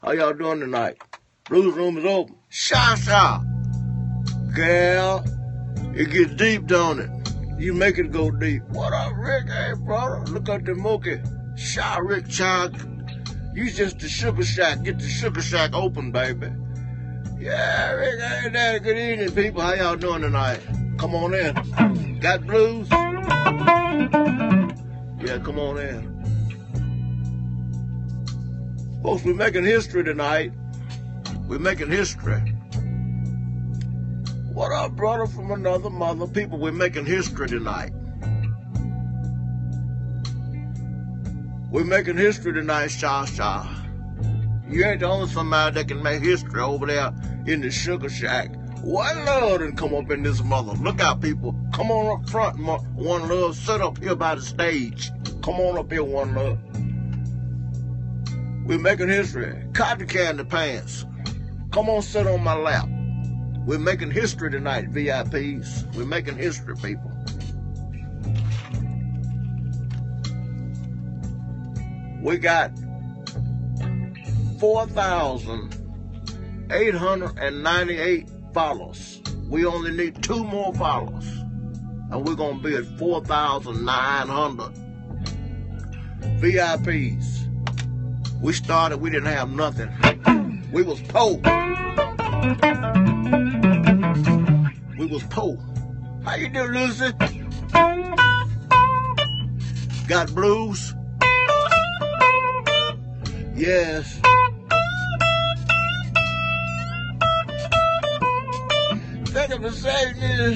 How y'all doing tonight? Blues room is open. Sha. Girl, it gets deep, don't it? You make it go deep. What up, Rick? Hey, brother. Look at the Mookie. Sha, Rick, child. You just the Sugar Shack. Get the Sugar Shack open, baby. Yeah, Rick, hey, Daddy. Good evening, people. How y'all doing tonight? Come on in. Got blues? Yeah, come on in. Folks, we're making history tonight. We're making history. What up, brother from another mother? People, we're making history tonight. We're making history tonight, Sha. You ain't the only somebody that can make history over there in the Sugar Shack. One Love and come up in this mother. Look out, people. Come on up front, One Love. Sit up here by the stage. Come on up here, One Love. We're making history. Cotton candy pants. Come on, sit on my lap. We're making history tonight, VIPs. We're making history, people. We got 4,898 followers. We only need 2 more followers. And we're going to be at 4,900 VIPs. We started, we didn't have nothing. We was poor. We was poor. How you doing, Lucy? Got blues? Yes. Thank you for saying this.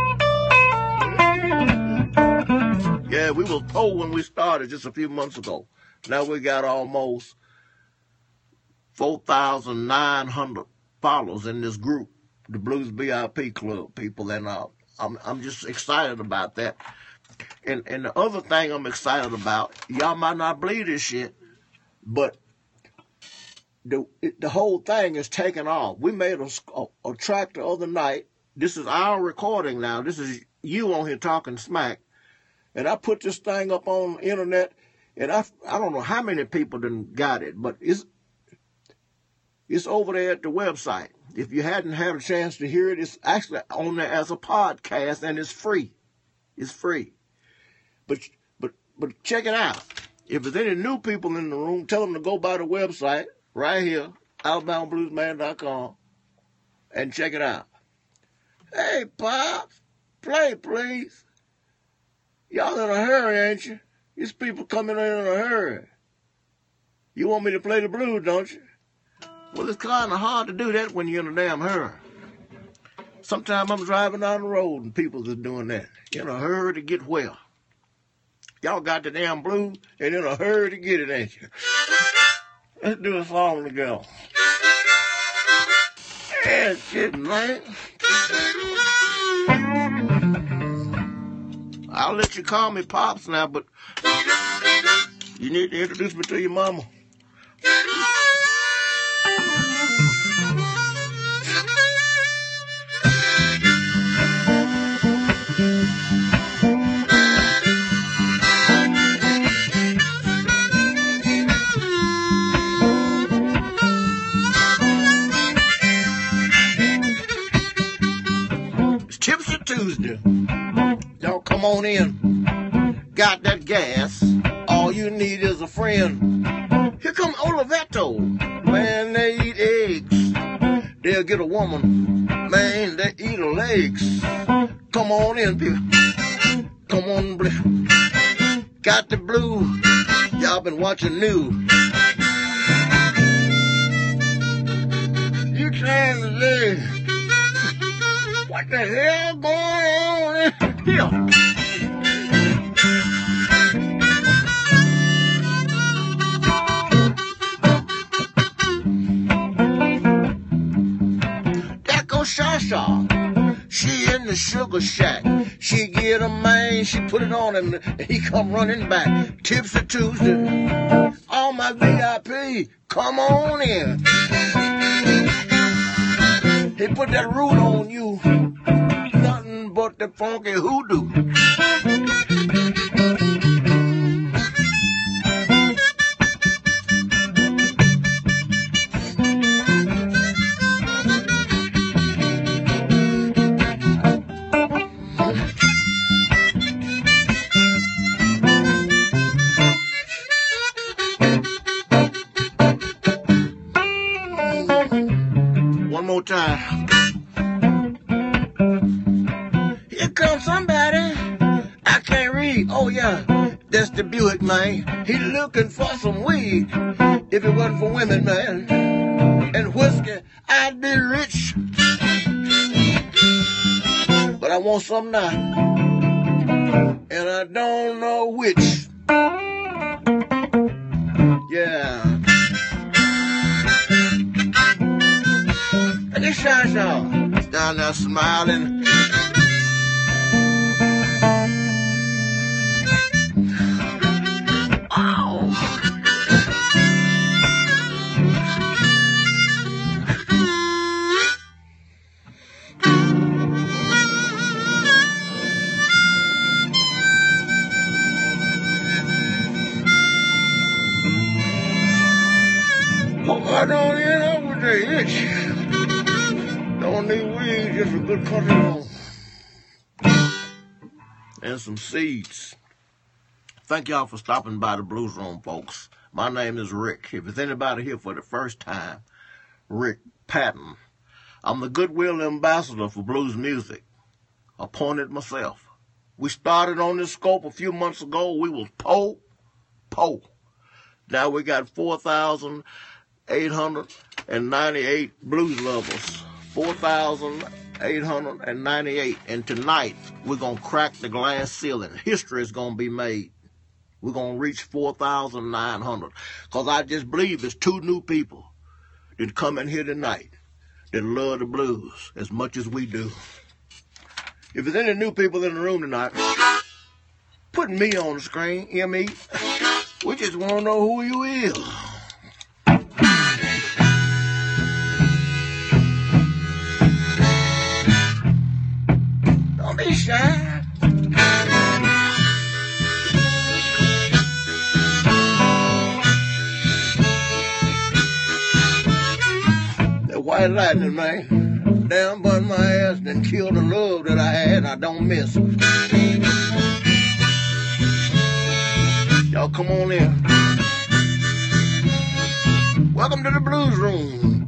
Yeah, we was poor when we started just a few months ago. Now we got almost 4,900 followers in this group, the Blues VIP Club, people, and I'm just excited about that. And the other thing I'm excited about, y'all might not believe this shit, but the whole thing is taking off. We made a track the other night. This is our recording now. This is you on here talking smack. And I put this thing up on the internet, and I don't know how many people done got it, but it's over there at the website. If you hadn't had a chance to hear it, it's actually on there as a podcast, and it's free. It's free. But check it out. If there's any new people in the room, tell them to go by the website right here, outboundbluesman.com, and check it out. Hey, Pops, play, please. Y'all in a hurry, ain't you? These people coming in a hurry. You want me to play the blues, don't you? Well, it's kind of hard to do that when you're in a damn hurry. Sometimes I'm driving down the road and people are doing that. In a hurry to get well. Y'all got the damn blues and in a hurry to get it, ain't you? Let's do a song together. Yeah, shit, man. I'll let you call me Pops now, but you need to introduce me to your mama. It's Tipsy Tuesday. Y'all come on in. Got that gas. All you need is a friend. Here come Oliveto. Man, they eat eggs. They'll get a woman. Man, they eat her legs. Come on in, people. Come on, got the blue. Y'all been watching news. You trying to say, what the hell going on here? There goes Sha. She in the Sugar Shack. She get a man, she put it on him, and he come running back. Tipsy Tuesday. All my VIP, come on in. He put that root on you. Nothing but the funky hoodoo. more time. Here comes somebody. I can't read. Oh, yeah. That's the Buick, man. He looking for some weed. If it wasn't for women, man, and whiskey, I'd be rich. But I want some now, and I don't know which. Yeah. Look at Shaw. He's down there smiling. I don't end up with the itch. Don't need weed, just a good country home. And some seeds. Thank y'all for stopping by the Blues Room, folks. My name is Rick. If there's anybody here for the first time, Rick Patton. I'm the goodwill ambassador for blues music. Appointed myself. We started on this scope a few months ago. We was po. Now we got 4,898 blues lovers. 4,898. And tonight, we're going to crack the glass ceiling. History is going to be made. We're going to reach 4,900. Because I just believe it's two new people that come in here tonight that love the blues as much as we do. If there's any new people in the room tonight, put me on the screen, M.E. We just want to know who you is. Don't be shy. That white lightning, man, down bun my ass and killed the love that I had. I don't miss it. Y'all come on in. Welcome to the Blues Room.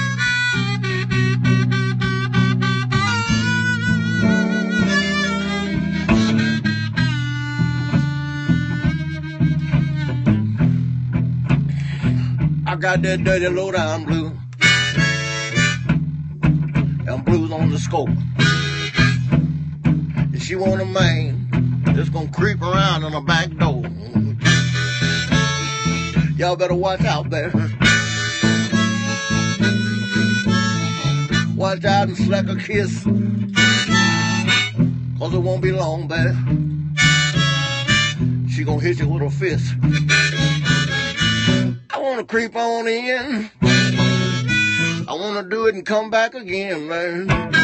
I got that dirty low-down blue. And blues on the scope. And she want a man that's gonna creep around in the back door. Y'all better watch out, baby. Watch out and slack a kiss, cause it won't be long, baby. She gonna hit you with her fist. I wanna creep on in. I wanna do it and come back again, man.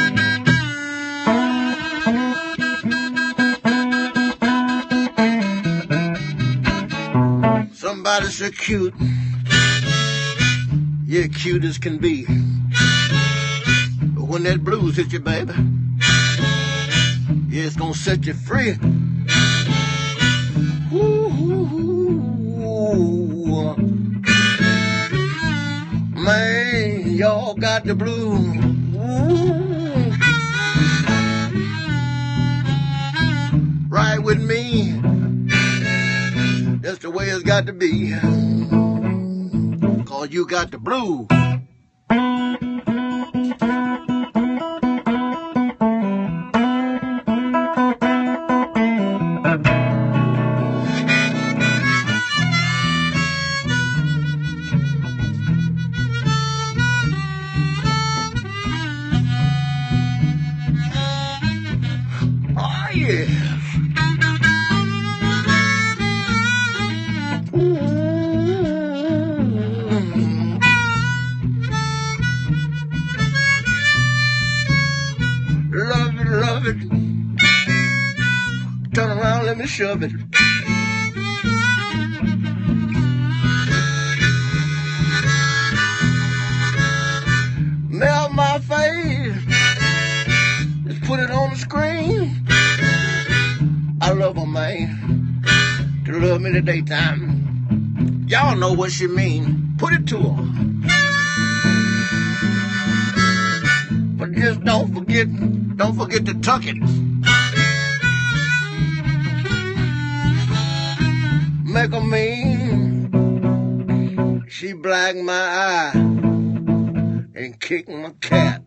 Somebody so cute, yeah, cute as can be. But when that blues hit you, baby, yeah, it's gonna set you free. Ooh, man, y'all got the blues. Ooh. Ride with me. That's the way it's got to be. Cause you got the blues. Oh, yeah. Love it. Turn around, let me shove it. Melt my face. Just put it on the screen. I love a man to love me in the daytime. Y'all know what she mean. Put it to her. Don't forget to tuck it. Make her mean. She black my eye and kick my cat.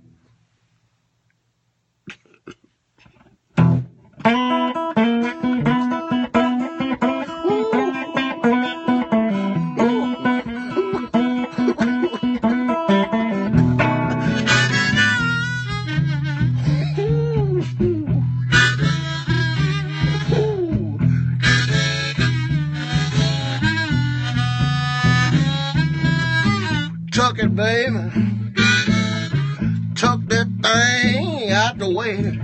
Tuck it, baby. Tuck that thing out the way.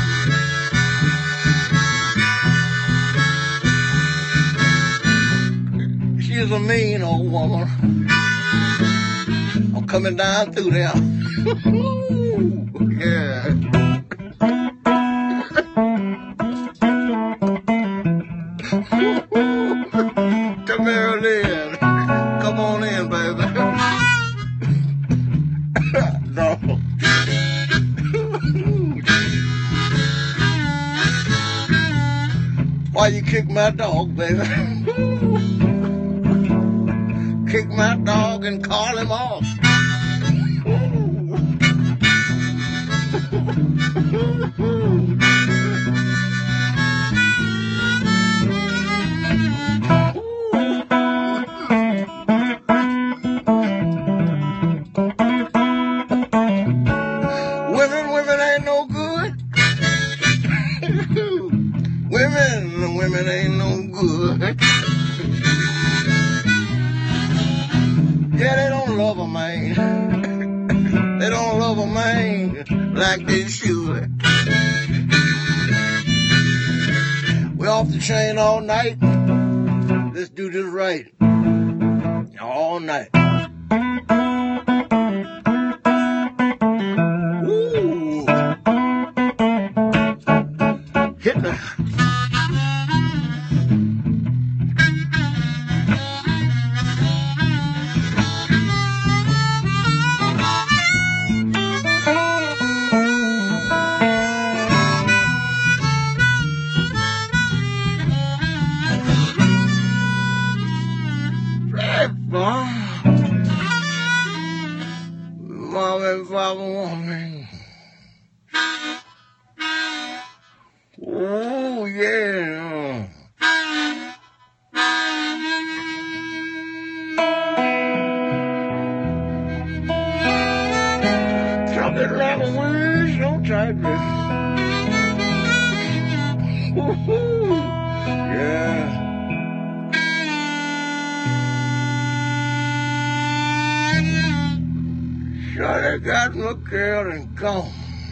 She's a mean old woman. I'm coming down through there. Yeah. Come here, Lynn. Come on in, baby. No. Why you kick my dog, baby? Kick my dog and call him off. Women ain't no good. Women ain't no good. Yeah, they don't love a man. They don't love a man like they should. We're off the chain all night. Let's do this right. All night. Ooh. Hit the... Mom and Papa want me. Oh, yeah. Chocolate like a wish, don't type it. Yeah. Sure, they got my girl and gone.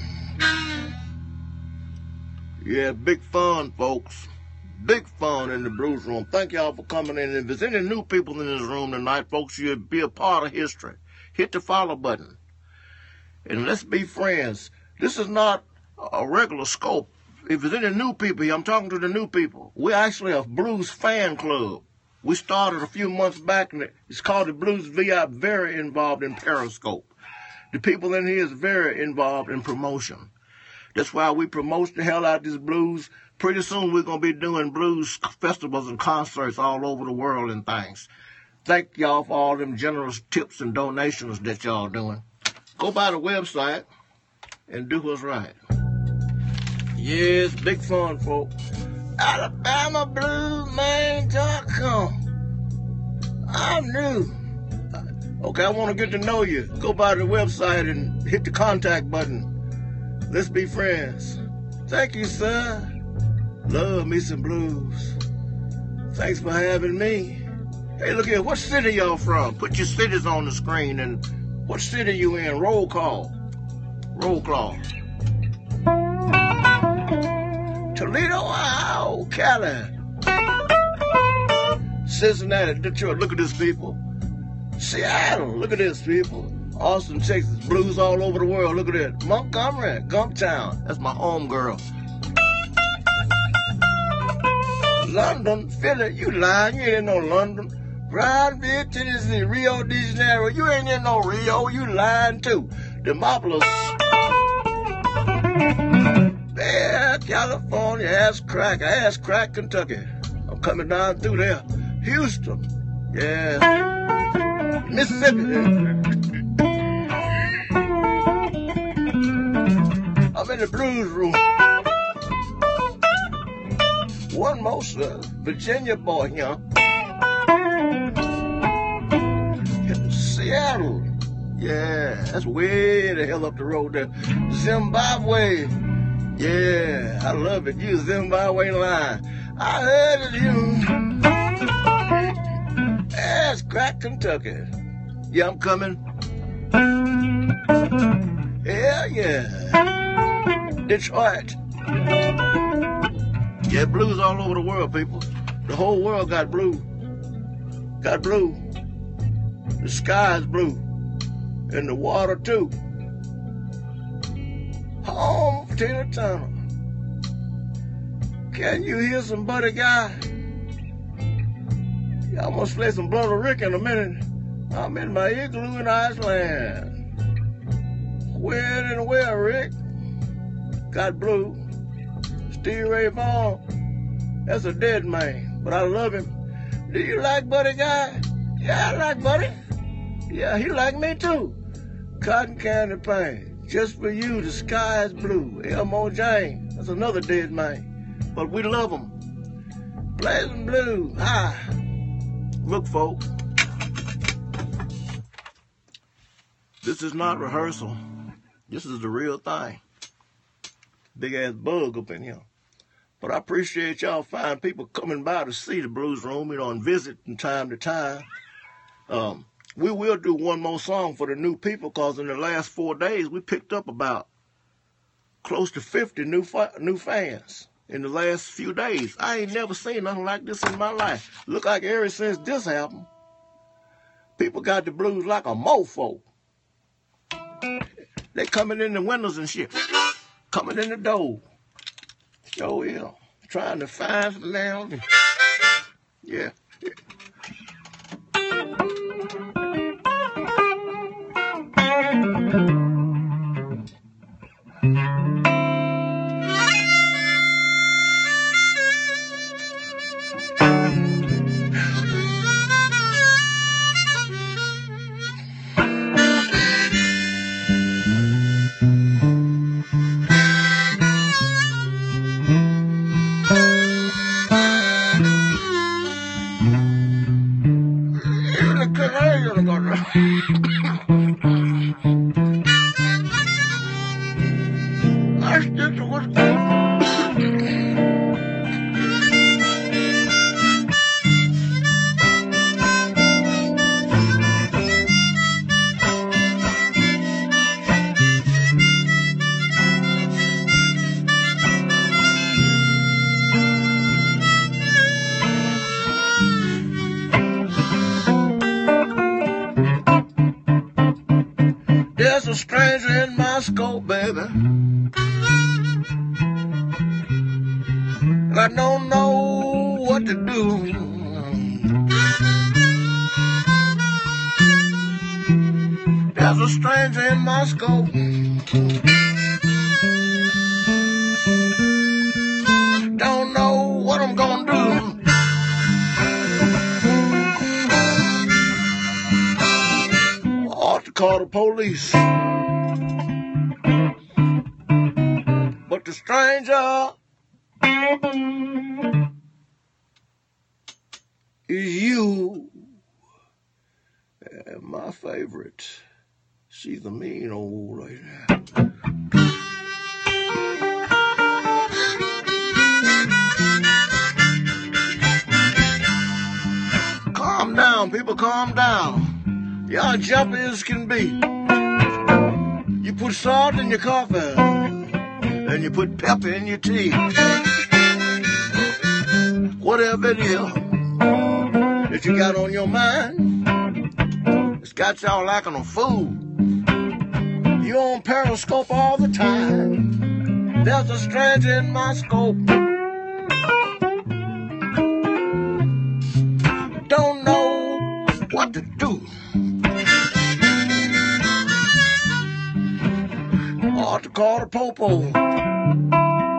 Yeah, big fun, folks. Big fun in the Blues Room. Thank y'all for coming in. If there's any new people in this room tonight, folks, you'll be a part of history. Hit the follow button. And let's be friends. This is not a regular scope. If there's any new people here, I'm talking to the new people. We're actually a blues fan club. We started a few months back, and it's called the Blues VI, very involved in Periscope. The people in here is very involved in promotion. That's why we promote the hell out of this blues. Pretty soon we're going to be doing blues festivals and concerts all over the world and things. Thank y'all for all them generous tips and donations that y'all doing. Go by the website and do what's right. Yes, big fun, folks. AlabamaBluesMain.com. I'm new. Okay, I want to get to know you. Go by the website and hit the contact button. Let's be friends. Thank you, sir. Love me some blues. Thanks for having me. Hey, look here. What city y'all from? Put your cities on the screen and what city you in? Roll call. Roll call. Toledo, Ohio, Cali. Cincinnati, Detroit. Look at this, people. Seattle, look at this, people. Austin, Texas, blues all over the world. Look at that. Montgomery, Gumptown. That's my home girl. London, Philly, you lying. You ain't in no London. Brownsville, Tennessee, Rio de Janeiro. You ain't in no Rio. You lying too. Demopolis. Yeah, California, ass crack, Kentucky. I'm coming down through there. Houston, yeah. Mississippi. I'm in the blues room. One more, sir. Virginia boy here. Seattle. Yeah, that's way the hell up the road there. Zimbabwe. Yeah, I love it. You Zimbabwe line. I heard of you. Ass crack, Kentucky. Yeah, I'm coming. Hell yeah. Detroit. Yeah, blues all over the world, people. The whole world got blue. Got blue. The sky's blue. And the water too. Home Tina Turner. Can you hear some Buddy Guy? Yeah, I'm gonna play some Brother Rick in a minute. I'm in my igloo in Iceland. Where in the world, Rick? Got blue. Stevie Ray Vaughan. That's a dead man, but I love him. Do you like Buddy Guy? Yeah, I like Buddy. Yeah, he like me too. Cotton Candy Pain. Just for you, the sky is blue. Elmo James. That's another dead man. But we love him. Blazing blue. Hi. Look, folks. This is not rehearsal. This is the real thing. Big ass bug up in here. But I appreciate y'all fine people coming by to see the Blues Room, and visit from time to time. We will do one more song for the new people, because in the last 4 days, we picked up about close to 50 new fans in the last few days. I ain't never seen nothing like this in my life. Look like ever since this happened, people got the blues like a mofo. They coming in the windows and shit. Coming in the door. Sure will. Trying to find some nails. Yeah. There's a stranger in my scope, baby. I don't know what to do. There's a stranger in my scope. Don't know what I'm gonna do. Ought to call the police. But the stranger is you. And my favorite. She's a mean old lady. Calm down, people, calm down. Y'all jumpy as can be. You put salt in your coffee, and you put pepper in your tea. Whatever it is that you got on your mind, it's got y'all acting a fool. You on Periscope all the time. There's a stranger in my scope. Don't know what to do. Ought to call the popo.